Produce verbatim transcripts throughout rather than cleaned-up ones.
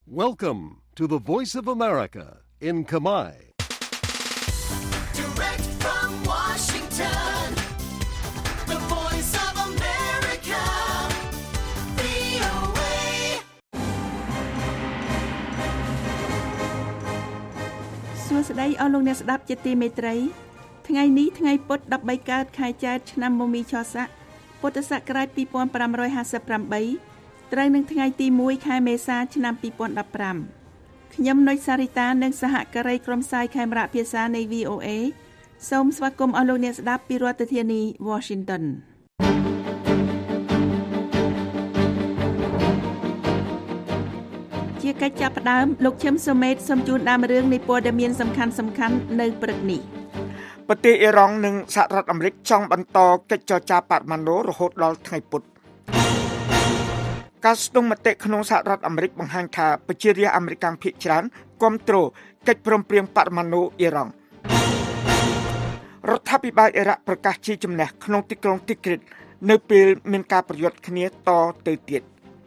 Welcome to the Voice of America in Khmer. Direct from Washington, the Voice of America, វី អូ เอសួស្តីអស់លោកអ្នកស្ដាប់ជាទីមេត្រីថ្ងៃនេះថ្ងៃពុធ 13 កើតខែចែកឆ្នាំមមីឆស័កពុទ្ធសករាជ ពីរពាន់ប្រាំរយហាសិបប្រាំបី ត្រូវនឹងថ្ងៃទីមួយខែមេសាឆ្នាំពីរពាន់ដប់ប្រាំ ខ្ញុំនុចសារីតានិងសហការីក្រុមផ្សាយខេមរៈភាសានៃ វី អូ เอ សូមស្វាគមន៍អស់លោកអ្នកស្ដាប់ពីរដ្ឋធានី Washington ជាកិច្ចចាប់ផ្ដើមលោកឈឹមសូមេតសូមជូនដើមរឿងនៃព័ត៌មានសំខាន់ៗនៅព្រឹកនេះប្រទេសអ៊ីរ៉ង់និងសហរដ្ឋអាមេរិកចង់បន្តកិច្ចចរចាបរិមាណរហូតដល់ថ្ងៃពុធការស្ទង់មតិក្នុងសហរដ្ឋអាមេរិកបង្ហាញថាប្រជារាស្ត្រអាមេរិកភាគច្រើនគាំទ្រកិច្ចព្រមព្រៀងបរិមាណអ៊ីរ៉ង់រដ្ឋាភិបាលអ៊ីរ៉ាក់ប្រកាសជាជំនះក្នុងទីក្រុងទីក្រីតនៅពេលមានការប្រយុទ្ធគ្នាតទៅទៀត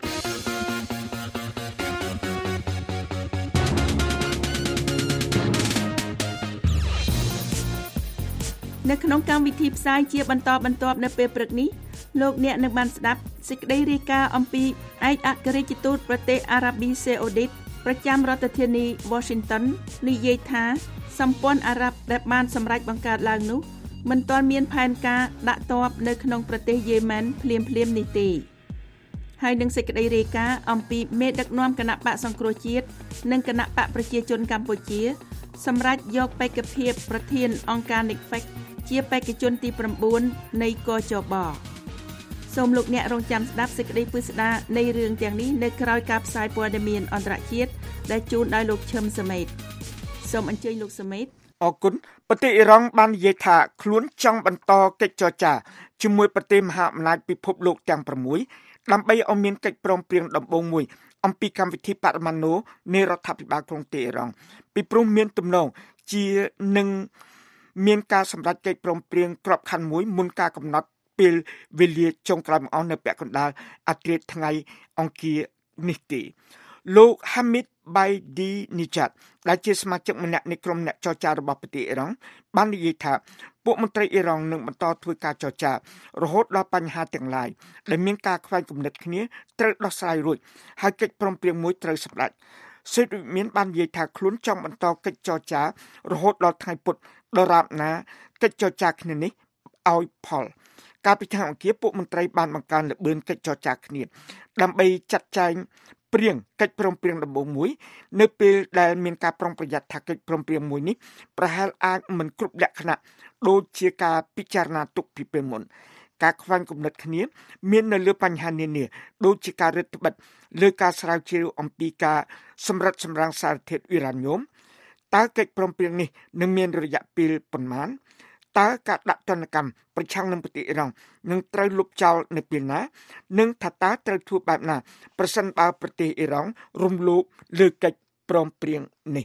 នៅក្នុងកម្មវិធីផ្សាយជាបន្តបន្ទាប់នៅពេលព្រឹកនេះលោកអ្នកនឹងបានស្ដាប់សេចក្តីរាយការណ៍អំពីឯកអគ្គរដ្ឋទូតប្រទេសអារ៉ាប៊ីសេអូឌីតប្រចាំរដ្ឋធានី Washington និយាយថាសម្ព័ន្ធអារ៉ាប់ដែលបានសម្រេចបង្កើតឡើងនោះមិនទាន់មានផែនការដាក់ទ័ពនៅក្នុងប្រទេសយេម៉ែនភ្លាមៗនេះទេហើយនឹងសេចក្តីរាយការណ៍អំពីមេដឹកនាំគណៈបកសង្គ្រោះជាតិនិងគណៈបកប្រជាជនកម្ពុជាសម្រាប់យកបេក្ខភាពប្រធានអង្គការ N I C F E C ជាបេក្ខជនទី៩នៃកជបសូមលោកអ្នករងចាំស្ដាប់សេចក្តីពិស្ដារនៃរឿងទាំងនេះនៅក្រោយការផ្សាយព័ត៌មានអន្តរជាតិដែលជូនដោយលោកឈឹមសមេតសូមអញ្ជើញលោកសមេតអរគុណប្រទេសអ៊ីរ៉ង់បាននិយាយថាខ្លួនចង់បន្តកិច្ចចរចាជាមួយប្រទេសមហាអំណាចពិភពលោកទាំង៦ដើម្បីឲ្យមានកិច្ចព្រមព្រៀងដំបូងមួយអំពីកម្មវិធីបរិមាណនៃរដ្ឋាភិបាលក្រុងតេហ៍រ៉ង់ពីព្រោះមានទំនងជានឹងមានការសម្រេចកិច្ចព្រមព្រៀងក្របខ័ណ្ឌមួយមុនការកំណត់ពេលវេលាចុងក្រោយមកអស់នៅពាក់កណ្ដាលអាធ្រាត្រថ្ងៃអង្គារនេះទេលោក Hamid Baidinejad ដែលជាសមាជិកម្នាក់នៃក្រុមអ្នកចរចារបស់ប្រទេសអ៊ីរ៉ង់បាននិយាយថាពួកមន្ត្រីអ៊ីរ៉ង់នឹងបន្តធ្វើការចរចារហូតដល់បញ្ហាទាំងឡាយដែលមានការខ្វែងគំនិតគ្នាត្រូវដោះស្រាយរួចហើយកិច្ចព្រមព្រៀងមួយត្រូវសម្រេចសេដ្ឋវិមានបាននិយាយថាខ្លួនចង់បន្តកិច្ចចរចារហូតដល់ថ្ងៃពុធដរាបណាកិច្ចចរចាគ្នានេះឲ្យផលកាលពីថ្ងៃអង្គារពួកមន្ត្រីបានបង្កើនល្បឿនកិច្ចចរចាគ្នាដើម្បីចាត់ចែងព្រៀងកិច្ចព្រមព្រៀងដំបូងមួយនៅពេលដែលមានការប្រុងប្រយ័ត្នថាកិច្ចព្រមព្រៀងមួយនេះប្រហែលអាចមិនគ្រប់លក្ខណៈដូចជាការពិចារណាទុកពីពេលមុនការខ្វែងគំនិតគ្នាមាននៅលើបញ្ហានានាដូចជាការរឹតបន្តឹងលើការស្រាវជ្រាវអំពីការសម្រិតសម្រាំងសារធាតុអ៊ីរ៉ាញ៉ូមតើកិច្ចព្រមព្រៀងនេះនឹងមានរយៈពេលប៉ុន្មានតើការដាក់ទណ្ឌកម្មប្រឆាំងនឹងប្រទេសអ៊ីរ៉ង់នឹងត្រូវលុបចោលនៅពេលណានិងថាតើត្រូវធ្វើបែបណាប្រសិនបើប្រទេសអ៊ីរ៉ង់រំលោភលើកិច្ចព្រមព្រៀងនេះ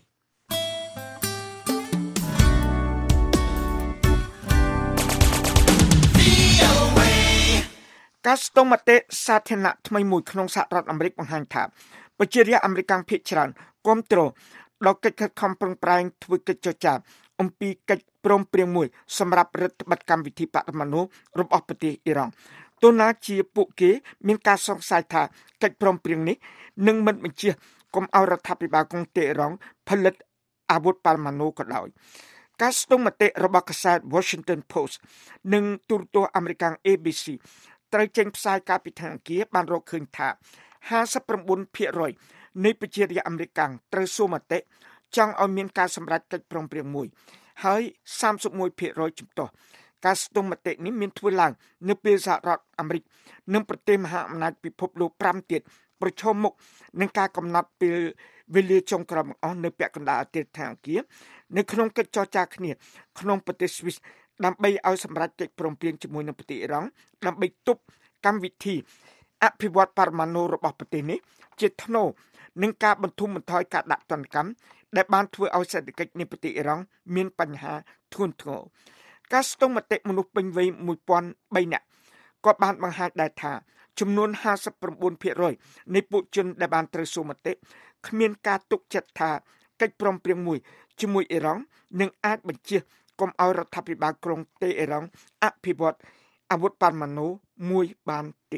ការស្ទង់មតិសាធារណៈថ្មីមួយក្នុងសហរដ្ឋអាមេរិកបង្ហាញថាប្រជារាស្ត្រអាមេរិកភាគច្រើនគាំទ្រដល់កិច្ចខិតខំប្រឹងប្រែងធ្វើកិច្ចចរចាអំពីកិច្ចព្រមព្រៀងមួយសម្រាប់រដ្ឋបတ်កម្មវិធីបរិមាណរបស់ប្រទេសអ៊ីរ៉ង់ទោះណាជាពួកគេមានការសង្ស័យថាកិច្ចព្រមព្រៀងនេះនឹងមិនបញ្ជាកុំឲ្យរដ្ឋាភិបាលក្រុងតេហ៍រ៉ង់ផលិតអាវុធបរិមាណក៏ដោយការស្ទង់មតិរបស់កាសែត Washington Post និងទូរទស្សន៍អាមេរិក A B C ត្រូវចេញផ្សាយកាលពីថ្ងៃអង្គារបានរកឃើញថាห้าสิบเก้าភាគរយនៃប្រជារាស្ត្រអាមេរិកត្រូវសួរមតិចង់ឲ្យមានការសម្រេចកិច្ចព្រមព្រៀងមួយហើយសាមសិបមួយភាគរយជំទាស់ការស្ទង់មតិនេះមានធ្វើឡើងនៅពេលសហរដ្ឋអាមេរិកនិងប្រទេសមហាអំណាចពិភពលោកប្រាំទៀតប្រឈមមុខនឹងការកំណត់ពេលវេលាចុងក្រោយបង្អស់នៅពាក់កណ្ដាលអាទិត្យថ្ងៃអង្គារនៅក្នុងកិច្ចចរចាគ្នាក្នុងប្រទេសស្វីសដើម្បីឲ្យសម្រេចកិច្ចព្រមព្រៀងជាមួយនឹងប្រទេសអ៊ីរ៉ង់ដើម្បីទប់កម្មវិធីអភិវឌ្ឍបរិមាណរបស់ប្រទេសនេះជាថ្នូរនឹងការបន្ធូរបន្ថយការដាក់ទណ្ឌកម្មដែលបានធ្វើឲ្យសេដ្ឋកិច្ចនៃប្រទេសអ៊ីរ៉ង់មានបញ្ហាធ្ងន់ធ្ងរការស្ទង់មតិមនុស្សពេញវ័យមួយពាន់បីនាក់ក៏បានបង្ហាញដែរថាចំនួន ห้าสิบเก้าភាគរយ នៃពួកជនដែលបានត្រូវសុំមតិគ្មានការទុកចិត្តថាកិច្ចព្រមព្រៀងមួយជាមួយអ៊ីរ៉ង់នឹងអាចបញ្ជាកុំឲ្យរដ្ឋាភិបាលក្រុងតេអ៊ីរ៉ង់អភិវឌ្ឍអាវុធប៉ាម៉ាណូមួយបានទេ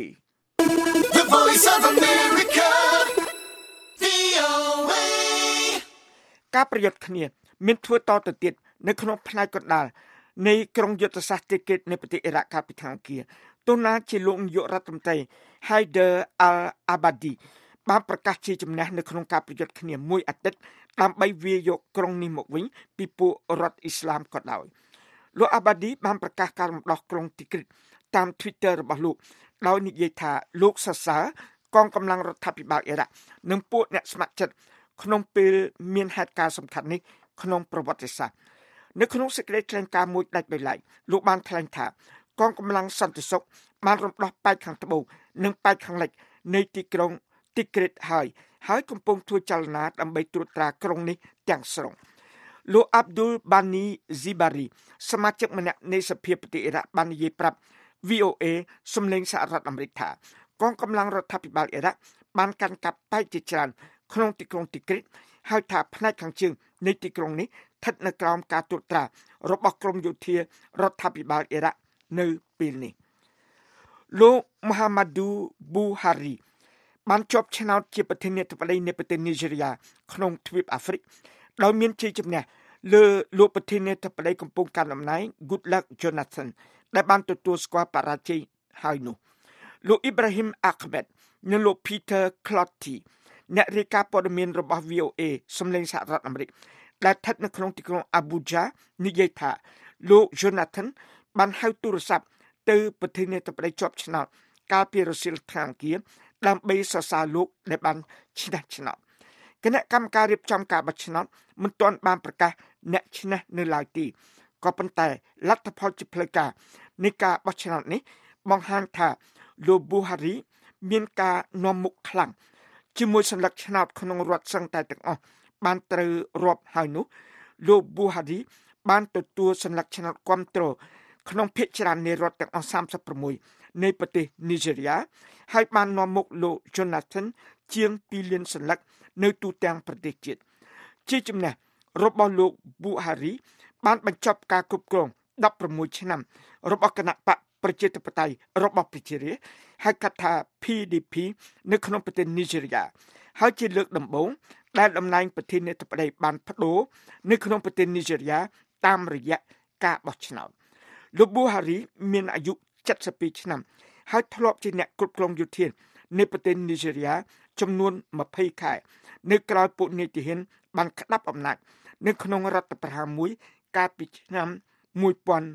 The Voice of America វី អូ เอការប្រយុទ្ធគ្នាមានធ្វើតទៅទៀតនៅក្នុងផ្នែកកណ្ដាលនៃក្រុងយុទ្ធសាស្ត្រទីក្រុងនៃប្រទេសអ៊ីរ៉ាក់កាលពីថ្ងៃអង្គារទោះណាជាលោកនាយករដ្ឋមន្ត្រី Haider al-Abadi បានប្រកាសជាជំនះនៅក្នុងការប្រយុទ្ធគ្នាមួយអាទិត្យដើម្បីវាយយកក្រុងនេះមកវិញពីពួករដ្ឋអ៊ីស្លាមក៏ដោយលោក Abadi បានប្រកាសការរំដោះក្រុងទីក្រិតតាម Twitter របស់លោកដោយនិយាយថាលោកសរសើរកងកម្លាំងរដ្ឋាភិបាលអ៊ីរ៉ាក់និងពួកអ្នកស្ម័គ្រចិត្តក្នុងពេលមានហេតុការណ៍សំខាន់នេះក្នុងប្រវត្តិសាស្ត្រនៅក្នុងសេចក្តីថ្លែងការណ៍មួយដាច់ដោយឡែកលោកបានថ្លែងថាកងកម្លាំងសន្តិសុខបានរំដោះប៉ែកខាងត្បូងនិងប៉ែកខាងលិចនៃទីក្រុងទីក្រិតហើយហើយកំពុងធ្វើចលនាដើម្បីត្រួតត្រាក្រុងនេះទាំងស្រុងលោក Abdul Bani Zibari សមាជិកម្នាក់នៃសភាប្រទេសអ៊ីរ៉ាក់បាននិយាយប្រាប់ វី អូ เอ សំឡេងសហរដ្ឋអាមេរិកថាកងកម្លាំងរដ្ឋាភិបាលអ៊ីរ៉ាក់បានកាន់កាប់ប៉ែកជាច្រើនក្នុងទីក្រុងទីក្រិតហើយថាផ្នែកខាងជើងនៃទីក្រុងនេះស្ថិតនៅក្រោមការត្រួតត្រារបស់ក្រមយោធារដ្ឋាភិបាលអ៊ីរ៉ាក់នៅពេលនេះលោក Muhammadu Buhari បានជាប់ឆ្នោតជាប្រធានាធិបតីនៃប្រទេសនីហ្សេរីយ៉ាក្នុងទ្វីបអាហ្វ្រិកដោយមានជ័យជំនះលើលោកប្រធានាធិបតីកំពុងកាន់តំណែង Goodluck Jonathan ដែលបានទទួលស្គាល់បរាជ័យហើយនោះលោក Ibrahim Ahmed និងលោក Peter Clotty អ្នករាយការណ៍ព័ត៌មានរបស់ វី អូ เอ សំឡេងសហរដ្ឋអាមេរិកដែលស្ថិតនៅក្នុងទីក្រុង Abuja និយាយថាលោក Jonathan បានហៅទូរស័ព្ទទៅប្រធានាធិបតីជាប់ឆ្នោតកាលពីរសៀលថ្ងៃអង្គារដើម្បីសរសើរលោកដែលបានឈ្នះឆ្នោតគណៈកម្មការរៀបចំការបោះឆ្នោតមិនទាន់បានប្រកាសអ្នកឈ្នះនៅឡើយទេក៏ប៉ុន្តែលទ្ធផលជាផ្លូវការនៃការបោះឆ្នោតនេះបង្ហាញថាលោក Buhari មានការនាំមុខខ្លាំងជាមួយសញ្ញាឆ្នោតក្នុងរដ្ឋសឹងតែទាំងអស់បានត្រូវរាប់ហើយនោះលោក Buhari បានទទួលសញ្ញាឆ្នោតគាំទ្រក្នុងភាគច្រើននៃរដ្ឋទាំងអស់សាមសិបប្រាំមួយនៃប្រទេសនីហ្សេរីយ៉ាហើយបាននាំមុខលោក Jonathan ជាងពីរលានសញ្ញានៅទូទាំងប្រទេសជាតិជាជំនះរបស់លោក Buhari បានបញ្ចប់ការគ្រប់គ្រងដប់ប្រាំមួយឆ្នាំរបស់គណៈបកប្រជាធិបតេយ្យរបស់ប្រជារាស្ត្រហៅកាត់ថា พี ดี พี នៅក្នុងប្រទេសនីហ្សេរីយ៉ាហើយជាលើកដំបូងដែលតំណែងប្រធានាធិបតីបានប្តូរនៅក្នុងប្រទេសនីហ្សេរីយ៉ាតាមរយៈការបោះឆ្នោតលោក Buhari មានអាយុเจ็ดสิบពីរឆ្នាំហើយធ្លាប់ជាអ្នកគ្រប់គ្រងយោធានៃប្រទេសនីហ្សេរីយ៉ាចំនួនยี่สิบខែនៅក្រៅពួកនាយទាហានបានក្តាប់អំណាចនៅក្នុងរដ្ឋប្រហារមួយកាលពីឆ្នាំnineteen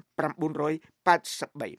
eighty-three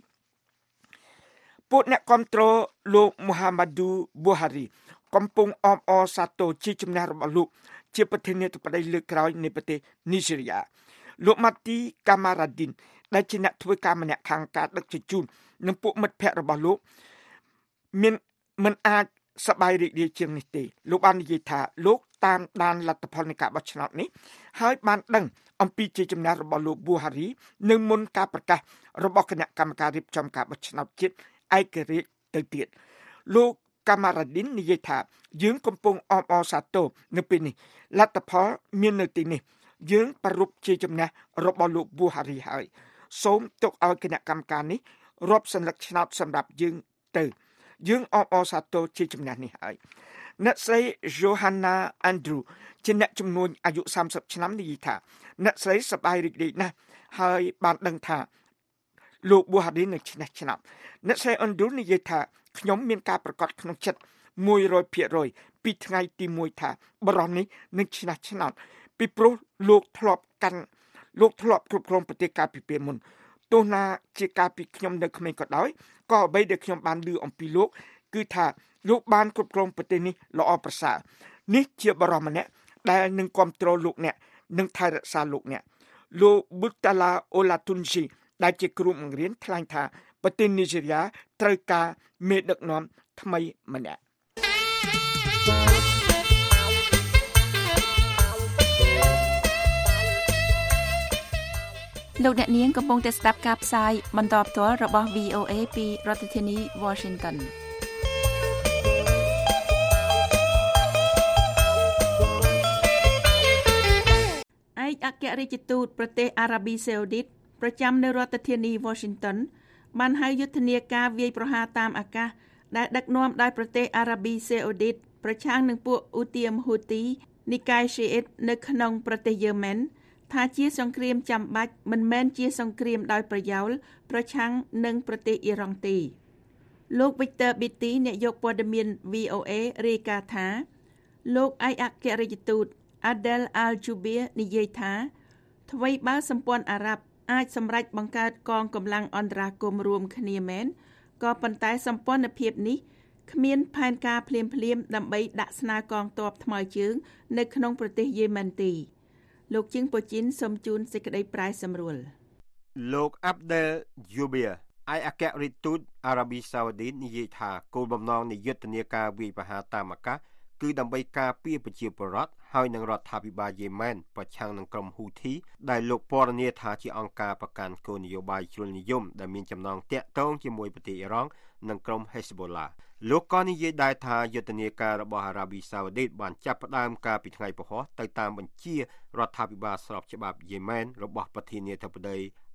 ពួកអ្នកគាំទ្រលោក Muhammadu Buhari កំពុងអបអរសាទរជាជំនះរបស់លោកជាប្រធានាធិបតីលើកក្រោយនៃប្រទេសនីហ្សេរីយ៉ាលោក Mati Kamaradin ដែលជាអ្នកធ្វើការម្នាក់ខាងការដឹកជញ្ជូននិងពួកមិត្តភ័ក្តិរបស់លោកមានមិនអាចសប្បាយរីករាយជាងនេះទេលោកបាននិយាយថាលោកតាមដានលទ្ធផលនៃការបោះឆ្នោតនេះហើយបានដឹងអំពីជាជំនះរបស់លោក Buhari នៅមុនការប្រកាសរបស់គណៈកម្មការរៀបចំការបោះឆ្នោតជាតិឯករាជ្យទៅទៀតលោក Kamaradin និយាយថាយើងកំពុងអបអរសាទរនៅពេលនេះលទ្ធផលមាននៅទីនេះយើងប្រពជាជំនះរបស់លោក Buhari ហើយសូមទុកឲ្យគណៈកម្មការនេះរាប់សញ្ញាឆ្នោតសម្រាប់យើងទៅយើងអបអរសាទរជាជំនះនេះហើយអ្នកស្រី Johanna Andrew ជាអ្នកជំនួញអាយុសាមសិបឆ្នាំនិយាយថាអ្នកស្រីសប្បាយរីករាយណាស់ហើយបានដឹងថាលោក Buhari នឹងឈ្នះឆ្នោតអ្នកស្រី Andrew និយាយថាខ្ញុំមានការប្រកាសក្នុងចិត្តone hundred percent ពីថ្ងៃទីoneថាបរិះនេះនឹងឈ្នះឆ្នោតពីព្រោះលោកធ្លាប់កាន់លោកធ្លាប់គ្រប់គ្រងប្រទេសកាលពីពេលមុនទោះណាជាកាលពីខ្ញុំនៅក្មេងក៏ដោយក៏អ្វីដែលខ្ញុំបានឮអំពីលោកគឺថាលោកបានគ្រប់គ្រងប្រទេសនេះល្អប្រសើរនេះជាបរិះម្នាក់ដែលនឹងគ្រប់គ្រងលោកអ្នកនឹងថែរក្សាលោកអ្នកលោក Buttala Olatunji ដែលជាគ្រូបង្រៀនថ្លែងថាប្រទេសនីហ្សេរីយ៉ាត្រូវការមេដឹកនាំថ្មីម្នាក់លោកអ្នកនាងកំពុងតែស្ដាប់ការផ្សាយបន្តផ្ទាល់របស់ វី អូ เอ ពីរដ្ឋធានី Washington ឯកអគ្គរដ្ឋទូតប្រទេសអារ៉ាប៊ីសាអូឌីតប្រចាំនៅរដ្ឋធានី Washington បានហៅយុទ្ធនាការវាយប្រហារតាមអាកាសដែលដឹកនាំដោយប្រទេសអារ៉ាប៊ីសាអូឌីតប្រឆាំងនឹងពួកអ៊ូទីមហ៊ូទីនិកាយឈីអ៊ីតនៅក្នុងប្រទេសយេម៉ែនថាជាសង្គ្រាមចាំបាច់មិនមែនជាសង្គ្រាមដោយប្រយោលប្រឆាំងនឹងប្រទេសអ៊ីរ៉ង់ទេលោក Victor Beatty អ្នកយកព័ត៌មាន វី អូ เอ រាយការណ៍ថាលោកឯកអគ្គរដ្ឋទូត Adel Al-Jubeir និយាយថាថ្វីបើសម្ព័ន្ធអារ៉ាប់អាចសម្រេចបង្កើតកងកម្លាំងអន្តរាគមន៍រួមគ្នាមែនក៏ប៉ុន្តែសម្ព័ន្ធភាពនេះគ្មានផែនការភ្លាមៗដើម្បីដាក់ស្នើកងទ័ពថ្មើរជើងនៅក្នុងប្រទេសយេម៉ែនទេលោកជាងប៉ូជីនសូមជូនសេចក្តីប្រែសម្រួលលោក Abdel Jubeir ឯកអគ្គរដ្ឋទូតអារ៉ាប៊ីសាអូឌីតនិយាយថាគោលបំណងនៃយុទ្ធនាការវាយប្រហារតាមអាកាសគឺដើម្បីការពារប្រជាពលរដ្ឋហើយនឹងរដ្ឋាភិបាលយេម៉ែនប្រឆាំងនឹងក្រុមហ៊ូធីដែលលោកពណ៌នាថាជាអង្គការប្រកាន់គោលនយោបាយជ្រុលនិយមដែលមានចំណងតាក់ទងជាមួយប្រទេសអ៊ីរ៉ង់និងក្រុម Hezbollah លោកក៏និយាយដែរថាយុទ្ធនាការរបស់អារ៉ាប៊ីសាអូឌីតបានចាប់ផ្ដើមកាលពីថ្ងៃពហុទៅតាមបញ្ជារដ្ឋាភិបាលស្របច្បាប់យេម៉ែនរបស់ប្រធានាធិបតី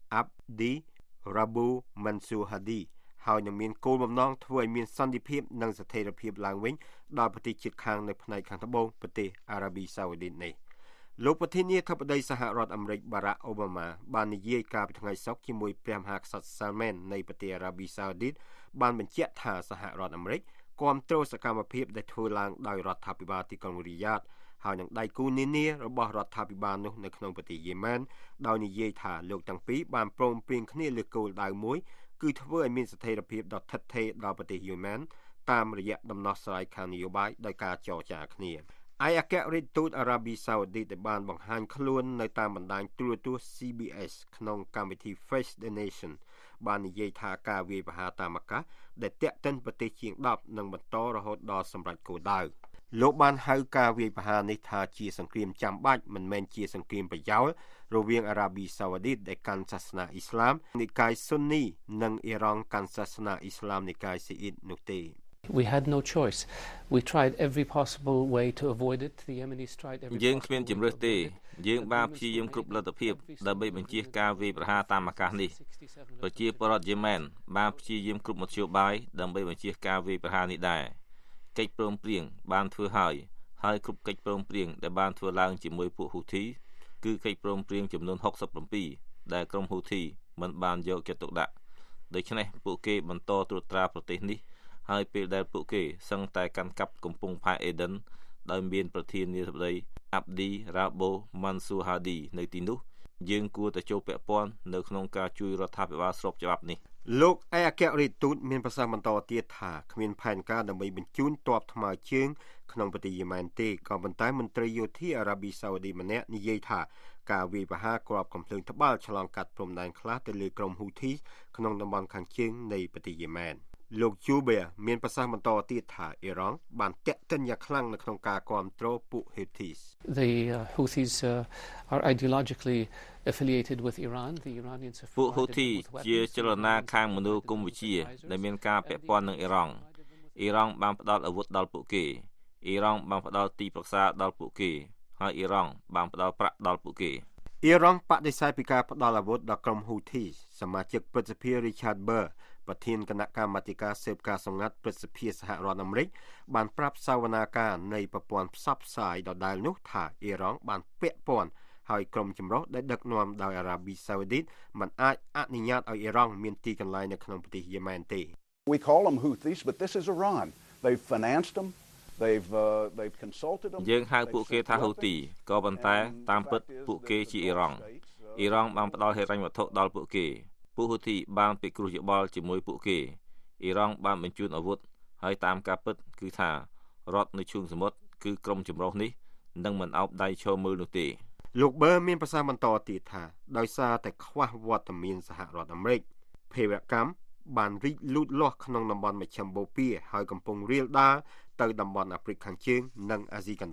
Abdi Rabu Mansur Hadi ហើយនឹងមានគោលបំណងធ្វើឲ្យមានសន្តិភាពនិងស្ថិរភាពឡើងវិញដល់ប្រទេសជិតខាងនៅផ្នែកខាងត្បូងប្រទេសអារ៉ាប៊ីសាអូឌីតនេះលោកប្រធានាធិបតីសហរដ្ឋអាមេរិក Barack Obama បាននិយាយកាលពីថ្ងៃសុក្រជាមួយព្រះមហាក្សត្រ Salman នៃប្រទេសអារ៉ាប៊ីសាអូឌីតបានបញ្ជាក់ថាសហរដ្ឋអាមេរិកគាំទ្រសកម្មភាពដែលធ្វើឡើងដោយរដ្ឋាភិបាលទីក្រុងរីយ៉ាតហើយនឹងដៃគូនានារបស់រដ្ឋាភិបាលនោះនៅក្នុងប្រទេសយេម៉ែនដោយនិយាយថាលោកទាំងពីរបានព្រមព្រៀងគ្នាលើគោលដៅមួយគឺធ្វើឲ្យមានស្ថិរភាពដ៏ថិតថេរដល់ប្រទេសយេម៉ែនតាមរយៈដំណោះស្រាយខាងនយោបាយដោយការចរចាគ្នាឯកអគ្គរដ្ឋទូតអារ៉ាប៊ីសាអូឌីតដែលបានបង្ហាញខ្លួននៅតាមបណ្ដាញទូរទស្សន៍ ซี บี เอส ក្នុងកម្មវិធី Face the Nation បាននិយាយថាការវាយប្រហារតាមអាកាសដែលតាក់ទិនប្រទេសជាងដប់នឹងបន្តរហូតដល់សម្រេចគោលដៅលោកបានហៅការវាយប្រហារនេះថាជាសង្គ្រាមចាំបាច់មិនមែនជាសង្គ្រាមប្រយោលរវាងអារ៉ាប៊ីសាអូឌីតដែលកាន់សាសនាអ៊ីស្លាមនិកាយស៊ុននីនិងអ៊ីរ៉ង់កាន់សាសនាអ៊ីស្លាមនិកាយស៊ីអ៊ីតនោះទេ We had no choice. We tried every possible way to avoid it. The Yemenis tried every យើងគ្មានជំរើសទេយើងបានព្យាយាមគ្រប់លទ្ធភាពដើម្បីបញ្ជៀសការវាយប្រហារតាមអាកាសនេះប្រជាពលរដ្ឋយេម៉ែនបានព្យាយាមគ្រប់មធ្យោបាយដើម្បីបញ្ជៀសការវាយប្រហារនេះដែរកិច្ចព្រមព្រៀងបានធ្វើហើយហើយគ្រប់កិច្ចព្រមព្រៀងដែលបានធ្វើឡើងជាមួយពួកហ៊ូធីគឺកិច្ចព្រមព្រៀងចំនួនหกสิบเจ็ดដែលក្រុមហ៊ូធីមិនបានយកចិត្តទុកដាក់ដូច្នេះពួកគេបន្តត្រួតត្រាប្រទេសនេះហើយពេលដែលពួកគេសឹងតែកាន់កាប់កំពង់ផែអេដិនដោយមានប្រធានាធិបតី Abdi Rabu Mansur Hadi នៅទីនោះយើងគួរតែចូលពាក់ព័ន្ធនៅក្នុងការជួយរដ្ឋាភិបាលស្របច្បាប់នេះលោកឯកអគ្គរដ្ឋទូតមានប្រសាសន៍បន្តទៀតថាគ្មានផែនការដើម្បីបញ្ជូនទ័ពថ្មើរជើងក្នុងប្រទេសយេម៉ែនទេក៏ប៉ុន្តែមន្ត្រីយោធាអារ៉ាប៊ីសាអូឌីម្នាក់និយាយថាការវាយប្រហារគ្រាប់កំភ្លើងត្បាល់ឆ្លងកាត់ព្រំដែនខ្លះទៅលើក្រុមហ៊ូធីក្នុងតំបន់ខាងជើងនៃប្រទេសយេម៉ែនលោក Jubeir មានប្រសាសន៍បន្តទៀតថាអ៊ីរ៉ង់បានតាក់ទិនយ៉ាងខ្លាំងនៅក្នុងការគាំទ្រពួក Houthis The uh, Houthis uh, are ideologically affiliated with Iran. The Iranians have ពួក Houthi ជាចលនាខាងមនោគមវិជ្ជាដែលមានការពាក់ព័ន្ធនឹងអ៊ីរ៉ង់អ៊ីរ៉ង់បានផ្ដល់អាវុធដល់ពួកគេអ៊ីរ៉ង់បានផ្ដល់ទីប្រឹក្សាដល់ពួកគេហើយអ៊ីរ៉ង់បានផ្ដល់ប្រាក់ដល់ពួកគេអ៊ីរ៉ង់បដិសេធពីការផ្ដល់អាវុធដល់ក្រុម Houthi សមាជិកព្រឹទ្ធសភា Richard Burrប្រធានគណៈកម្មាធិការស៊ើបការសម្ងាត់ព្រឹទ្ធសភាសហរដ្ឋអាមេរិកបានប្រាប់សវនាការនៃប្រព័ន្ធផ្សព្វផ្សាយដដែលនោះថាអ៊ីរ៉ង់បានពាក់ព័ន្ធហើយក្រុមចម្រុះដែលដឹកនាំដោយអារ៉ាប៊ីសាអូឌីតមិនអាចអនុញ្ញាតឲ្យអ៊ីរ៉ង់មានទីកន្លែងនៅក្នុងប្រទេសយេម៉ែនទេ We call them Houthis but this is Iran. They've financed them. They've uh, they've consulted them. យើងហៅពួកគេថា Houthi ក៏ប៉ុន្តែតាមពិតពួកគេជាអ៊ីរ៉ង់អ៊ីរ៉ង់បានផ្ដល់ហិរញ្ញវត្ថុដល់ពួកគេពួក Houthi បានពិគ្រោះយោបល់ជាមួយពួកគេអ៊ីរ៉ង់បានបញ្ជូនអាវុធហើយតាមការពិតគឺថារដ្ឋនៅឈូងសមុទ្រគឺក្រុមចម្រុះនេះនឹងមិនអោបដៃឈរមើលនោះទេលោក Burr មានប្រសាសន៍បន្តទៀតថាដោយសារតែខ្វះវត្តមានសហរដ្ឋអាមេរិកភេរវកម្មបានរីកលូតលាស់ក្នុងតំបន់មជ្ឈិមបូព៌ាហើយកំពុងរាលដាលទៅតំបន់អាហ្វ្រិកខាងជើងនិងអាស៊ីកណ្ដាល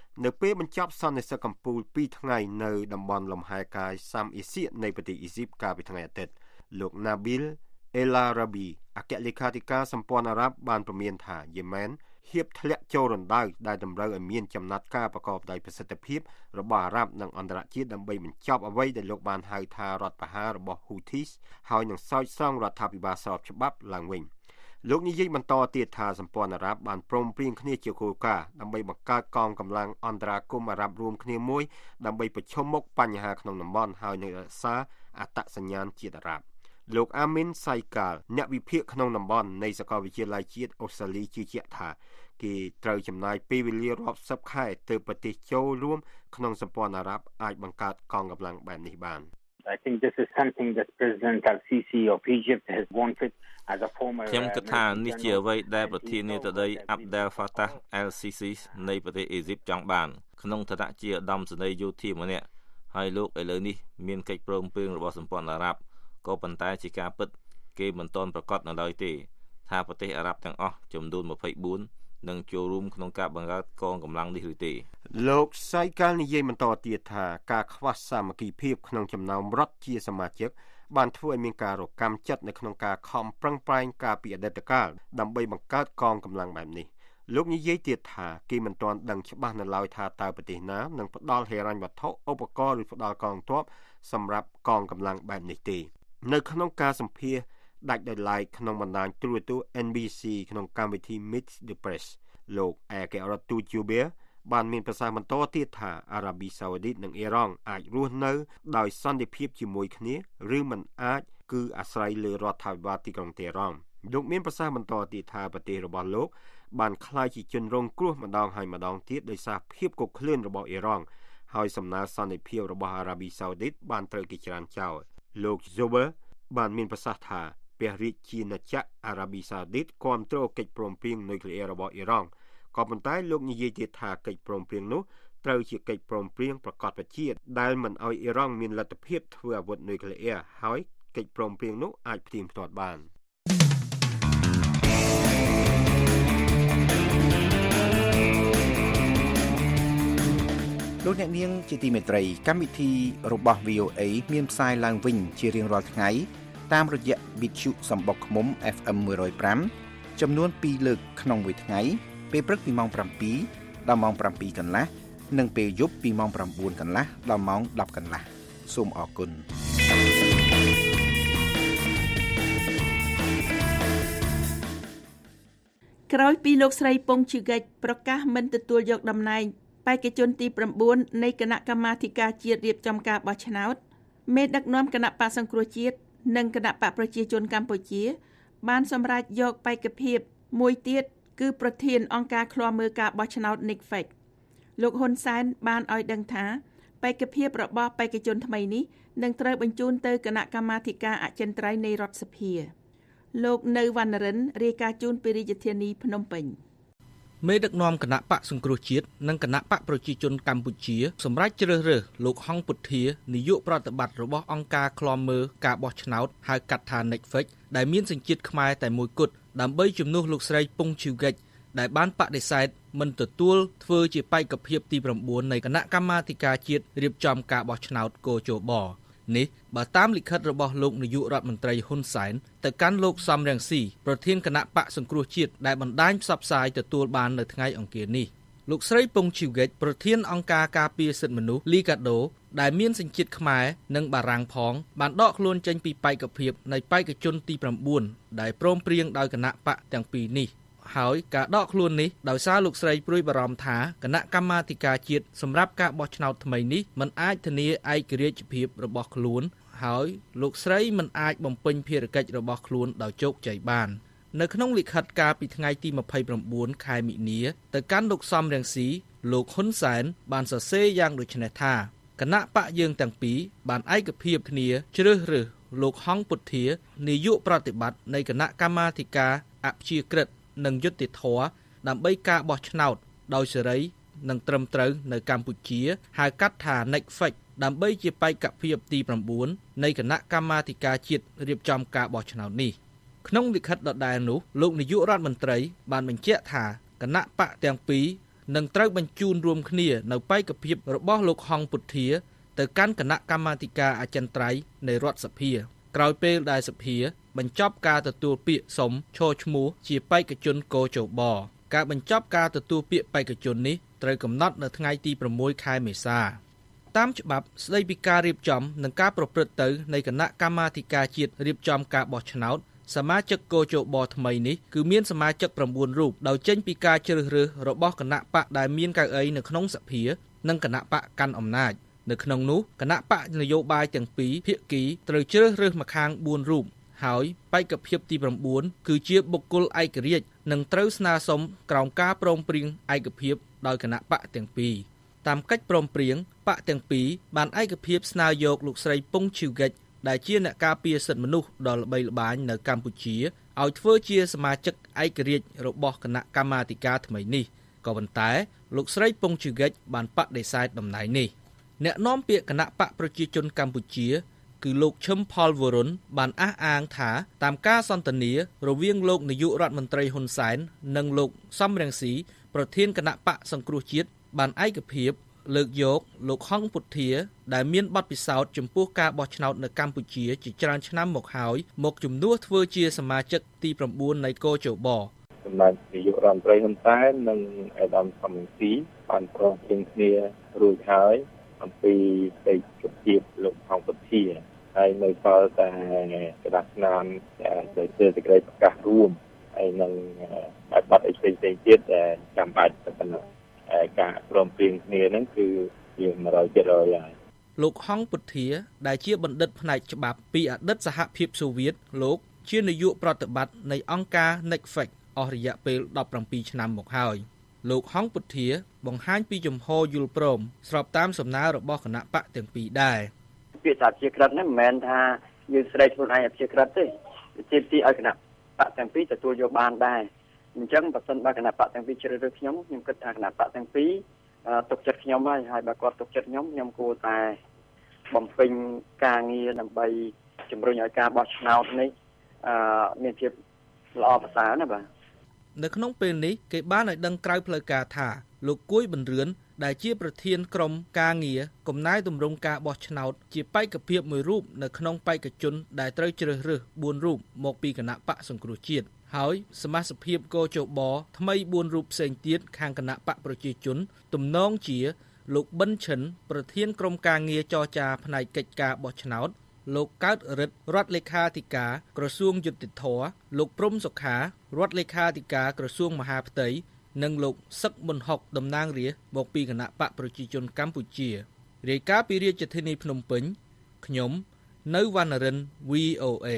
នៅពេលបញ្ចប់សន្និសីទកំពូលពីរថ្ងៃនៅតំបន់លំហែកាយសាំអេសៀនៃប្រទេសអ៊ីស៊ីបកាលពីថ្ងៃអាទិត្យលោក Nabil El Arabi អគ្គលេខាធិការសម្ព័ន្ធអារ៉ាប់បានព្រមានថាយេម៉ែនហៀបធ្លាក់ចូលរណ្ដៅដែលតម្រូវឲ្យមានចំណាត់ការប្រកបដោយប្រសិទ្ធភាពរបស់អារ៉ាប់និងអន្តរជាតិដើម្បីបញ្ចប់អ្វីដែលលោកបានហៅថារដ្ឋប្រហាររបស់ Houthis ហើយនឹងសោចស្រង់រដ្ឋាភិបាលស្របច្បាប់ឡើងវិញលោកនិយាយបន្តទៀតថាសម្ព័ន្ធអារ៉ាប់បានព្រមព្រៀងគ្នាជាគោលការណ៍ដើម្បីបង្កើតកងកម្លាំងអន្តរាគមន៍អារ៉ាប់រួមគ្នាមួយដើម្បីប្រឈមមុខបញ្ហាក្នុងតំបន់ហើយនឹងរក្សាអត្តសញ្ញាណជាតិអារ៉ាប់លោក Amin Saikal អ្នកវិភាគក្នុងតំបន់នៃសាកលវិទ្យាល័យជាតិអូស្ត្រាលីជឿជាក់ថាគេត្រូវចំណាយពេលវេលារាប់សិបខែទើបប្រទេសចូលរួមក្នុងសម្ព័ន្ធអារ៉ាប់អាចបង្កើតកងកម្លាំងបែបនេះបាន I think this is something that President Al-Sisi of Egypt has wanted as a former ខ្ញុំគិតថានេះជាអ្វីដែលប្រធានាធិបតី Abdel Fattah al-Sisi នៃប្រទេសអេស៊ីបចង់បានក្នុងឋានៈជាឧត្តមសេនីយ៍យោធាម្នាក់ហើយលោកឥឡូវនេះមានកិច្ចព្រមព្រៀងរបស់សម្ព័ន្ធអារ៉ាប់ក៏ប៉ុន្តែជាការពិតគេមិនទាន់ប្រកាសនៅឡើយទេថាប្រទេសអារ៉ាប់ទាំងអស់ចំនួនម្ភៃបួននឹងចូលរួមក្នុងការបង្កើតកងកម្លាំងនេះឬទេលោកសៃកាល់និយាយបន្តទៀតថាការខ្វះសាមគ្គីភាពក្នុងចំណោមរដ្ឋជាសមាជិកបានធ្វើឲ្យមានការរកម្មចិត្តនៅក្នុងការខំប្រឹងប្រែងការពីអតីតកាលដើម្បីបង្កើតកងកម្លាំងបែបនេះលោកនិយាយទៀតថាគេមិនទាន់ដឹងច្បាស់នៅឡើយថាតើប្រទេសណានឹងផ្ដល់ហិរញ្ញវត្ថុឧបករណ៍ឬផ្ដល់កងទ័ពសម្រាប់កងកម្លាំងបែបនេះទេនៅក្នុងការសម្ភាសន៍ដាច់ដោយឡែកក្នុងបណ្ដាញទូរទស្សន៍ N B C ក្នុងកម្មវិធី Meet the Press លោកឯករដ្ឋទូត Jubair បានមានប្រសាសន៍បន្តទៀតថាអារ៉ាប៊ីសាអូឌីតនិងអ៊ីរ៉ង់អាចរស់នៅដោយសន្តិភាពជាមួយគ្នាឬមិនអាចគឺអាស្រ័យលើរដ្ឋាភិបាលទីក្រុងតេហរ៉ង់លោកមានប្រសាសន៍បន្តទៀតថាប្រទេសរបស់លោកបានក្លាយជាជនរងគ្រោះម្ដងហើយម្ដងទៀតដោយសារភាពកុកឃ្លានរបស់អ៊ីរ៉ង់ហើយសំណើសន្តិភាពរបស់អារ៉ាប៊ីសាអូឌីតបានត្រូវគេច្រានចោលលោក Zubair បានមានប្រសាសន៍ថាព្រះរាជាណាចក្រអារ៉ាប៊ីសាអូឌីតគាំទ្រកិច្ចព្រមព្រៀងនុយក្លេអ៊ែររបស់អ៊ីរ៉ង់ក៏ប៉ុន្តែលោកនិយាយទៀតថាកិច្ចព្រមព្រៀងនោះត្រូវជាកិច្ចព្រមព្រៀងប្រកបជាតិដែលមិនឲ្យអ៊ីរ៉ង់មានលទ្ធភាពធ្វើអាវុធនុយក្លេអ៊ែរហើយកិច្ចព្រមព្រៀងនោះអាចផ្ទៀងផ្ទាត់បានលោកអ្នកនាងជាទីមេត្រីកម្មវិធីរបស់ វី អូ អេ មានផ្សាយឡើងវិញជារៀងរាល់ថ្ងៃតាមរយៈវិទ្យុសំបុកឃ្មុំ เอฟ เอ็ม one oh five ចំនួនពីរលើកក្នុងមួយថ្ងៃពេលព្រឹកពីម៉ោងsevenដល់ម៉ោងsevenកន្លះនិងពេលយប់ពីម៉ោងnineកន្លះដល់ម៉ោងtenកន្លះសូមអរគុណក្រោយពីលោកស្រីពងជឺហ្គិចប្រកាសមិនទទួលយកតំណែងបេក្ខជនទីnineនៃគណៈកម្មាធិការជាតិរៀបចំការបោះឆ្នោតមេដឹកនាំគណៈបក្សសង្គ្រោះជាតិនិងគណៈបកប្រជាជនកម្ពុជាបានសម្រេចយកបេក្ខភាពមួយទៀតគឺប្រធានអង្គការឃ្លាំមើលការបោះឆ្នោត Nickfect លោកហ៊ុនសែនបានឲ្យដឹងថាបេក្ខភាពរបស់បេក្ខជនថ្មីនេះនឹងត្រូវបញ្ជូនទៅគណៈកម្មាធិការអចិន្ត្រៃយ៍នៃរដ្ឋសភាលោកនៅវណ្ណរិនរាយការណ៍ជូនពីរាជធានីភ្នំពេញមេដឹកនាំគណៈបកសង្គ្រោះជាតិនិងគណៈបកប្រជាជនកម្ពុជាសម្រាប់ជ្រើសរើសលោកហងពុទ្ធានាយកប្រតិបត្តិរបស់អង្គការឃ្លាំមើលការបោះឆ្នោតហៅកាត់ថា Nickfect ដែលមានសញ្ជាតិខ្មែរតែមួយគត់ដើម្បីជំនួសលោកស្រីពងឈឺហ្គិចដែលបានបដិសេធមិនទទួលធ្វើជាបេក្ខភាពទីnineនៃគណៈកម្មាធិការជាតិរៀបចំការបោះឆ្នោតកោជបនេះបើតាមលិខិតរបស់លោកនាយករដ្ឋមន្ត្រីហ៊ុនសែនទៅកាន់លោកសំរងស៊ីប្រធានគណៈបកសង្គ្រោះជាតិដែលបណ្ដាញផ្សព្វផ្សាយទទួលបាននៅថ្ងៃអង្គារនេះលោកស្រីពងឈឺហ្គិចប្រធានអង្គការការពារសិទ្ធិមនុស្ស Liga do ដែលមានសញ្ជាតិខ្មែរនិងបារាំងផងបានដកខ្លួនចេញពីបេក្ខភាពនៃបេក្ខជនទីnineដែលព្រមព្រៀងដោយគណៈបកទាំងពីរនេះហើយការដកខ្លួននេះដោយសារលោកស្រីព្រួយបារម្ភថាគណៈកម្មាធិការជាតិសម្រាប់ការបោះឆ្នោតថ្មីនេះមិនអាចធានាឯករាជ្យភាពរបស់ខ្លួនហើយលោកស្រីមិនអាចបំពេញភារកិច្ចរបស់ខ្លួនដោយជោគជ័យបាននៅក្នុងលិខិតកាលពីថ្ងៃទីtwenty-nineខែមិនិនាទៅកាន់លោកសំរងស៊ីលោកហ៊ុនសែនបានសរសេរយ៉ាងដូចនេះថាគណៈបកយើងទាំងពីរបានឯកភាពគ្នាជ្រើសរើសលោកហងពុទ្ធានាយកប្រតិបត្តិនៃគណៈកម្មាធិការអព្យាក្រឹតនិងយុត្តិធម៌ដើម្បីការបោះឆ្នោតដោយសេរីនិងត្រឹមត្រូវនៅកម្ពុជាហៅកាត់ថា Nickfect ដើម្បីជាបេក្ខភាពទីnineនៃគណៈកម្មាធិការជាតិរៀបចំការបោះឆ្នោតនេះក្នុងលិខិតដដែលនោះលោកនាយករដ្ឋមន្ត្រីបានបញ្ជាក់ថាគណៈបកទាំងពីរនឹងត្រូវបញ្ជូនរួមគ្នានៅបេក្ខភាពរបស់លោកហងពុធាទៅកាន់គណៈកម្មាធិការអចិន្ត្រៃយ៍នៃរដ្ឋសភាក្រោយពេលដែលសភាបញ្ចប់ការទទួលពាក្យសុំឈរឈ្មោះជាបេក្ខជនកោជបការបញ្ចប់ការទទួលពាក្យបេក្ខជននេះត្រូវកំណត់នៅថ្ងៃទីប្រាំមួយខែមេសាតាមច្បាប់ស្តីពីការរៀបចំនិងការប្រព្រឹត្តទៅនៃគណៈកម្មាធិការជាតិរៀបចំការបោះឆ្នោតសមាជិកកោជបថ្មីនេះគឺមានសមាជិកប្រាំបួនរូបដោយចេញពីការជ្រើសរើសរបស់គណៈបកដែលមានកៅអីនៅក្នុងសភានិងគណៈបកកាន់អំណាចនៅក្នុងនោះគណៈបកនយោបាយទាំងពីរភាគីត្រូវជ្រើសរើសម្ខាងបួនរូបហើយបេក្ខភាពទីប្រាំបួនគឺជាបុគ្គលឯករាជ្យនិងត្រូវស្នើសុំក្រោមការព្រមព្រៀងឯកភាពដោយគណៈបកទាំងពីរតាមកិច្ចព្រមព្រៀងបកទាំងពីរបានឯកភាពស្នើយកលោកស្រីពងឈីវហ្គិចដែលជាអ្នកការពារសិទ្ធិមនុស្សដ៏ល្បីល្បាញនៅកម្ពុជាឲ្យធ្វើជាសមាជិកឯករាជ្យរបស់គណៈកម្មាធិការថ្មីនេះក៏ប៉ុន្តែលោកស្រីពងឈីវហ្គិចបានបដិសេធតំណែងនេះអ្នកនាំពាក្យគណៈបកប្រជាជនកម្ពុជាគឺលោកឈឹមផលវរុនបានអះអាងថាតាមការសន្ទនារវាងលោកនាយករដ្ឋមន្ត្រីហ៊ុនសែននិងលោកសំរងស៊ីប្រធានគណៈបកសង្គ្រោះជាតិបានឯកភាពលើកយកលោកហងពុធាដែលមានបទពិសោធន៍ចំពោះការបោះឆ្នោតនៅកម្ពុជាជាច្រើនឆ្នាំមកហើយមកជំនួសធ្វើជាសមាជិកទីប្រាំបួននៃកោជបសម្រាប់នាយករដ្ឋមន្ត្រីហ៊ុនសែននិងអេដាមសំរងស៊ីបានព្រមព្រៀងគ្នារួចហើយអំពីកិច្ចជជែកលោកហងពុធាហើយនៅដល់តែក្តារស្នាមដែលជាសេចក្តីប្រកាសរួមហើយនឹងបទអីផ្សេងៗទៀតដែលចាំបាច់ទៅដល់ការព្រមព្រៀងគ្នាហ្នឹងគឺជា một trăm phần trăm ហើយលោកហងពុធាដែលជាបណ្ឌិតផ្នែកច្បាប់ពីអតីតសហភាពសូវៀតលោកជានាយកប្រតិបត្តិនៃអង្គការ เน็ตเฟค អស់រយៈពេលដប់ប្រាំពីរឆ្នាំមកហើយលោកហងពុធាបង្ហាញពីជំហរយល់ព្រមស្របតាមសំណើរបស់គណៈបកទាំងពីរដែរពាក្យថាជាក្រិតនេះមិនមែនថាយើងស្ដីខ្លួនឯងជាក្រិតទេជាទីឲ្យគណៈបកទាំងពីរទទួលយកបានដែរអញ្ចឹងបើសិនបើគណៈបកទាំងពីរជ្រើសរើសខ្ញុំខ្ញុំគិតថាគណៈបកទាំងពីរទុកចិត្តខ្ញុំហើយហើយបើគាត់ទុកចិត្តខ្ញុំខ្ញុំគួរតែបំពេញការងារដើម្បីជំរុញឲ្យការបោះឆ្នោតនេះអឺមានភាពល្អប្រសើរណាបាទនៅក្នុងពេលនេះគេបានឲ្យដឹងក្រៅផ្លូវការថាលោកគួយប៊ុនរឿនដែលជាប្រធានក្រុមការងារកំណែទម្រង់ការបោះឆ្នោតជាបេក្ខភាពមួយរូបនៅក្នុងបេក្ខជនដែលត្រូវជ្រើសរើសបួនរូបមកពីគណៈបកសង្គ្រោះជាតិហើយសមាជិកភាពកោជបថ្មីបួនរូបផ្សេងទៀតខាងគណៈបកប្រជាជនទំនងជាលោកប៊ិនឈិនប្រធានក្រុមការងារចរចាផ្នែកកិច្ចការបោះឆ្នោតលោកកើតរិទ្ធរដ្ឋលេខាធិការក្រសួងយុតិធធលោកព្រំសុខារដ្ឋលេខាធិការក្រសួងមហាផ្ទៃនិងលោកសឹកមុនហុកតំណាងរាស្ត្រមកពីគណៈបកប្រជាជនកម្ពុជារាយការណ៍ពីរាជធានីភ្នំពេញខ្ញុំនៅវណ្ណរិន វី អូ เอ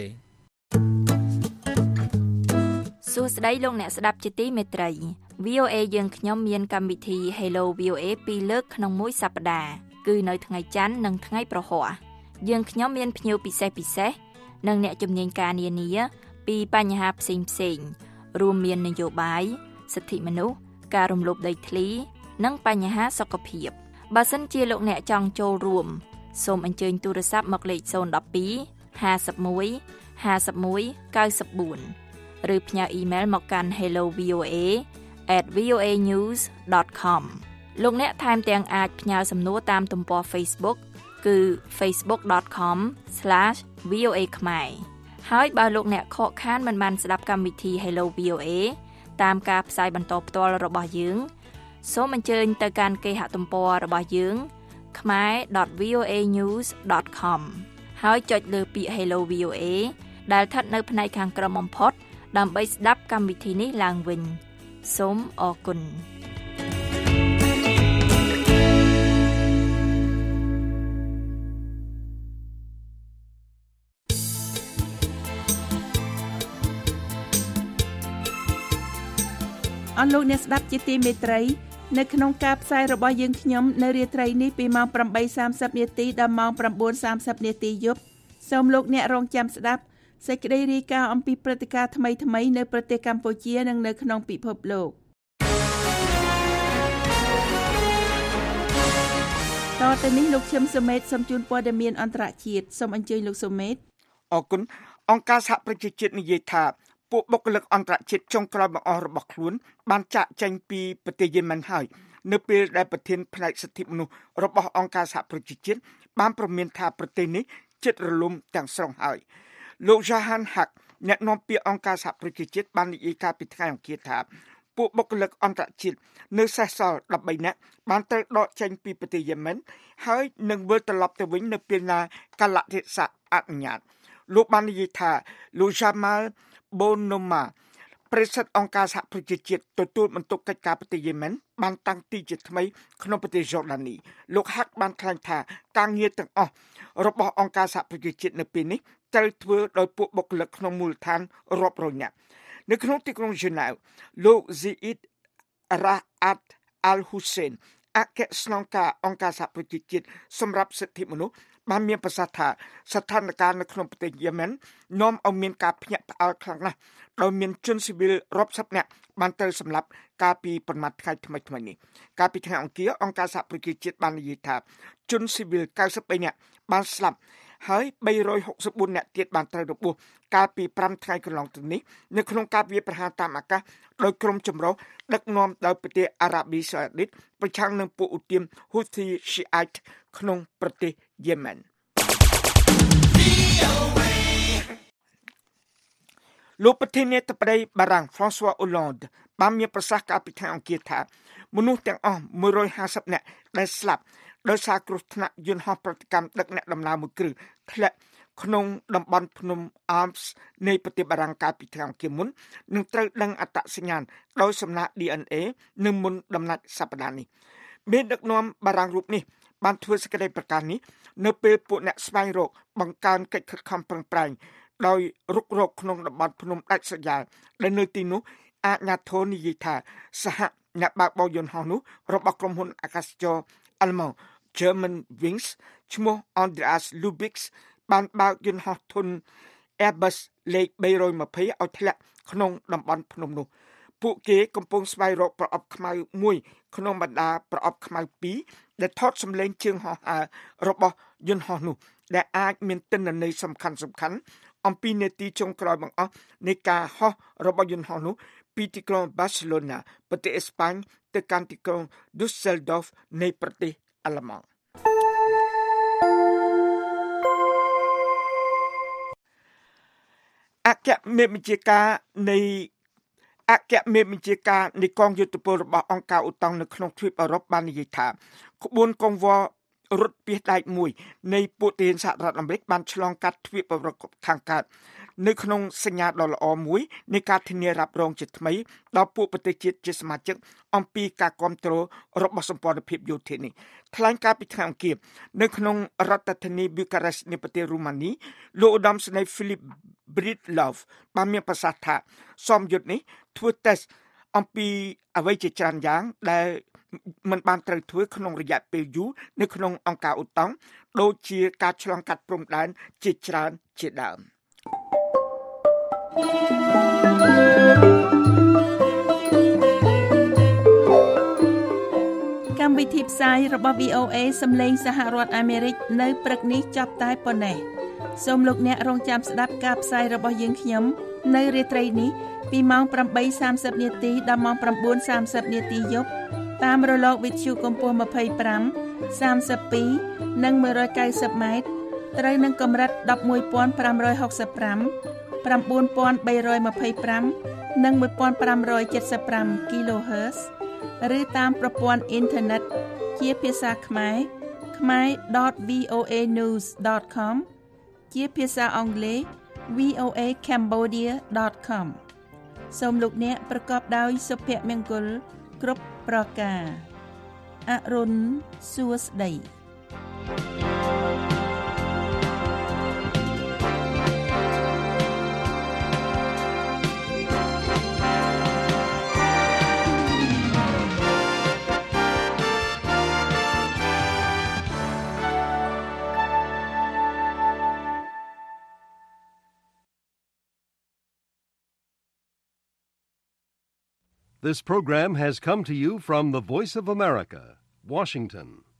សួស្តីលោកអ្នកស្ដាប់ជាទីមេត្រី វី អូ เอ យើងខ្ញុំមានកម្មវិធី Hello វី អូ เอ ពីរលើកក្នុងមួយសប្តាហ៍គឺនៅថ្ងៃច័ន្ទនិងថ្ងៃប្រហ័សយើងខ្ញុំមានភ្ញៀវពិសេសពិសេសនិងអ្នកជំនាញការនានាពីបញ្ហាផ្សេងផ្សេងរួមមាននយោបាយសិទ្ធិមនុស្សការរំលោភដីធ្លីនិងបញ្ហាសុខភាពបើសិនជាលោកអ្នកចង់ចូលរួមសូមអញ្ជើញទូរស័ព្ទមកលេខศูนย์ một hai ห้าสิบเอ็ด ห้าสิบเอ็ด เก้าสิบสี่ឬផ្ញើអ៊ីមែលមកកាន់ hello v o a at v o a news dot com លោកអ្នកថែមទាំងអាចផ្ញើសំណួរតាមទំព័រ Facebook គឺ facebook dot com slash v o a ខ្មែរហើយបើលោកអ្នកខកខានមិនបានស្ដាប់កម្មវិធី Hello វី អូ เอ តាមការផ្សាយបន្តផ្ទាល់របស់យើងសូមអញ្ជើញទៅកាន់គេហទំព័ររបស់យើង ខ្មែរ dot v o a news dot com ហើយចុចលើពាក្យ Hello វី អូ เอ ដែលស្ថិតនៅផ្នែកខាងក្រោមបំផុតដើម្បីស្ដាប់កម្មវិធីនេះឡើងវិញសូមអរគុណអស់លោកអ្នកស្ដាប់ជាទីមេត្រីនៅក្នុងការផ្សាយរបស់យើងខ្ញុំនៅរាត្រីនេះពីម៉ោង ប្រាំបីសាមសិប នាទីដល់ម៉ោង ៩ សាមសិប នាទីយប់សូមលោកអ្នករងចាំស្ដាប់សេចក្តីរាយការណ៍អំពីព្រឹត្តិការណ៍ថ្មីៗនៅប្រទេសកម្ពុជានិងនៅក្នុងពិភពលោកតទៅនេះលោកឈឹមសុមេតសូមជូនព័ត៌មានអន្តរជាតិសូមអញ្ជើញលោកសុមេតអរគុណអង្គការសហប្រជាជាតិនិយាយថាពួកបុគ្គលិកអន្តរជាតិចុងក្រោយបង្អស់របស់ខ្លួនបានចាក់ចែងពីប្រទេសយេម៉ែនហើយនៅពេលដែលប្រធានផ្នែកសិទ្ធិមនុស្សរបស់អង្គការសហប្រជាជាតិបានព្រមានថាប្រទេសនេះជិតរលំទាំងស្រុងហើយលោក Jahan Haq អ្នកនាំពាក្យអង្គការសហប្រជាជាតិបាននិយាយកាលពីថ្ងៃអង្គារថាពួកបុគ្គលិកអន្តរជាតិនៅសេសសល់ដប់បីនាក់បានត្រូវដកចេញពីប្រទេសយេម៉ែនហើយនឹងវិលត្រឡប់ទៅវិញនៅពេលណាកាលៈទេសៈអនុញ្ញាតលោកបាននិយាយថាលោក Jamal Bonoma ប្រធានអង្គការសហប្រជាជាតិទទួលបន្ទុកកិច្ចការប្រទេសយេម៉ែនបានតាំងទីជាថ្មីក្នុងប្រទេសយ៉ូដានីលោកហាក់បានថ្លែងថាការងារទាំងអស់របស់អង្គការសហប្រជាជាតិនៅពេលនេះត្រូវធ្វើដោយពួកបុគ្គលិកក្នុងមូលដ្ឋានរាប់រយនាក់នៅក្នុងទីក្រុងហ្សឺណែវលោក Zeid Ra'ad Al-Hussein អគ្គស្នងការអង្គការសហប្រជាជាតិសម្រាប់សិទ្ធិមនុស្សបានមានប្រសាសន៍ថាស្ថានភាពនៅក្នុងប្រទេសយេម៉ែននាំឲ្យមានការភ្ញាក់ផ្អើលខ្លាំងណាស់ដោយមានជនស៊ីវិលរាប់សិបនាក់បានត្រូវសម្លាប់កាលពីប្រមាណថ្ងៃថ្មីៗនេះកាលពីថ្ងៃអង្គារអង្គការសហប្រជាជាតិបាននិយាយថាជនស៊ីវិលកៅសិបបីនាក់បានស្លាប់ហើយបីរយហុកសិបបួននាក់ទៀតបានត្រូវរបួសកាលពីប្រាំថ្ងៃកន្លងទៅនេះនៅក្នុងការវាយប្រហារតាមអាកាសដោយក្រុមចម្រុះដឹកនាំដោយប្រទេសអារ៉ាប៊ីសាអូឌីតប្រឆាំងនឹងពួកឧទាម Houthi Shiite ក្នុងប្រទេសយេម៉ែនលោកប្រធានាធិបតីបារាំង François Hollande បានមានប្រសាសន៍កាលពីថ្ងៃអង្គារថាមនុស្សទាំងអស់មួយរយហាសិបនាក់ដែលស្លាប់ដោយសារគ្រោះថ្នាក់យន្តហោះប្រតិកម្មដឹកអ្នកដំណើរមួយគ្រឿងធ្លាក់ក្នុងតំបន់ភ្នំ Alps នៃប្រទេសបារាំងកាលពីថ្ងៃអង្គារមុននឹងត្រូវដឹងអត្តសញ្ញាណដោយសំណាក់ ឌី អិន អេ នៅមុនដំណាច់សប្តាហ៍នេះមានដឹកនាំបារាំងរូបនេះបានធ្វើសេចក្តីប្រកាសនេះនៅពេលពួកអ្នកស្វែងរកបង្កើនកិច្ចខិតខំប្រឹងប្រែងដោយរុករកក្នុងតំបន់ភ្នំដាច់ស្រយាលដែលនៅទីនោះអាជ្ញាធរនិយាយថាសហអ្នកបើកបរយន្តហោះនោះរបស់ក្រុមហ៊ុនអាកាសចរអាល្លឺម៉ង់ German Wings ឈ្មោះ Andreas Lubitz បានបើកយន្តហោះធុន Airbus លេខបីរយยี่สิบឲ្យធ្លាក់ក្នុងតំបន់ភ្នំនោះពួកគេកំពុងស្វែងរកប្រអប់ខ្មៅមួយក្នុងបណ្ដាប្រអប់ខ្មៅពីរដែលថតសម្លេងជើងហោះហើររបស់យន្តហោះនោះដែលអាចមានទិន្នន័យសំខាន់សំខាន់អំពីនាទីចុងក្រោយបង្អស់នៃការហោះរបស់យន្តហោះនោះពីទីក្រុង Barcelona ប្រទេសអេស្ប៉ាញទៅកាន់ទីក្រុង Düsseldorf នៃប្រទេសអាល្លឺម៉ង់អគ្គមេបញ្ជាការនៃអគ្គមេបញ្ជាការនៃកងយុទ្ធពលរបស់អង្គការអូតង់នៅក្នុងទ្វីបអឺរ៉ុបបាននិយាយថាក្បួនកងវល់រត់ពាសដែកមួយនៃពួកទាហានសហរដ្ឋអាមេរិកបានឆ្លងកាត់ទ្វីបអឺរ៉ុបខាងកើតនៅក្នុងសញ្ញាដ៏ល្អមួយនៃការធានារ៉ាប់រងជាថ្មីដល់ពួកប្រទេសជាតិជាសមាជិកអំពីការគ្រប់គ្រងរបស់សម្ព័ន្ធភាពយោធានេះថ្លែងការពីថ្ងៃអង្គារនៅក្នុងរដ្ឋធានី Bucharest នៃប្រទេសរូម៉ានីលោកឧត្តមសេនីយ៍ Philip Breedlove បានមានប្រសាសន៍ថាសមយុទ្ធនេះធ្វើតេស្តអំពីអ្វីជាច្រើនយ៉ាងដែលมันបានត្រូវធ្វើក្នុងរយៈពេលយូរនៅក្នុងអង្គការអូតង់ដូចជាការឆ្លងកាត់ព្រំដែនជាច្រើនជាដើមកម្មវិធីផ្សាយរបស់ វី អូ អេ សំឡេងសហរដ្ឋអាមេរិកនៅព្រឹកនេះចប់តែប៉ុណ្ណេះសូមលោកអ្នករងចាំស្ដាប់ការផ្សាយរបស់យើងខ្ញុំនៅរាត្រីនេះពីម៉ោង ប្រាំបីសាមសិប នាទីដល់ម៉ោង ប្រាំបួនសាមសិប នាទីយប់តាមរលកវិទ្យុកម្ពស់ ยี่สิบห้า สามสิบสอง និង หนึ่งร้อยเก้าสิบ ម៉ែត្រត្រូវនឹងកម្រិត ដប់មួយពាន់ប្រាំរយហុកសិបប្រាំ ប្រាំបួនពាន់បីរយยี่สิบห้า និង một nghìn năm trăm seventy-five គីឡូហឺតซ์ឬតាមប្រព័ន្ធអ៊ីនធឺណិតជាភាសាខ្មែរ ខ្មែរ .វី អូ เอ นิวส์ .com ជាភាសាអង់គ្លេស វី អូ เอ cambodia .com សូមលោកអ្នកប្រកបដោយសុភមង្គលគ្រប់ប្រការអរុនសួស្តី This program has come to you from the Voice of America, Washington.